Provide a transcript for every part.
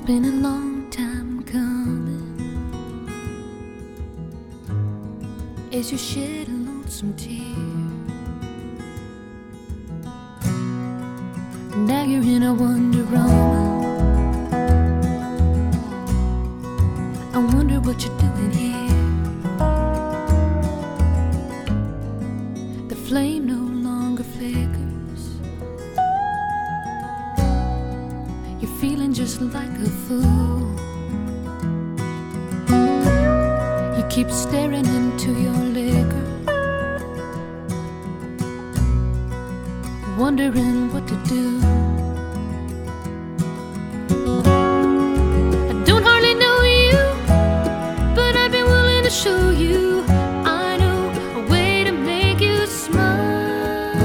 been a long time coming as you shed a lonesome tear. Now you're in a Wonder Woman. I wonder what you're doing here. The flame no longer flickers. You're feeling just like a fool. You keep staring into your liquor, wondering what to do. I don't hardly know you, but I'd be willing to show you. I know a way to make you smile.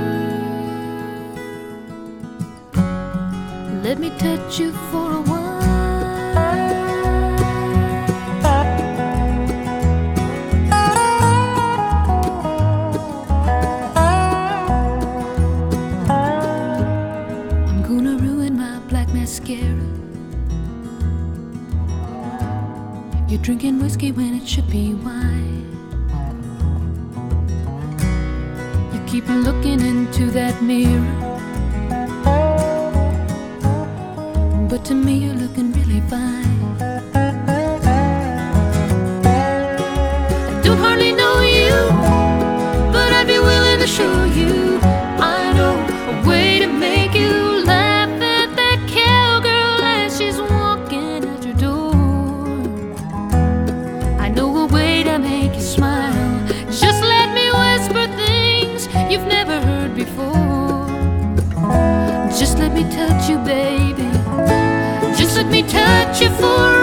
Let me touch you for a while. Mascara. You're drinking whiskey when it should be wine. You keep looking into that mirror, but to me you're looking really fine. I don't hardly know you, but I'd be willing to show you. I know a way to make you laugh. Make you smile. Just let me whisper things you've never heard before. Just let me touch you, baby. Just let me touch you for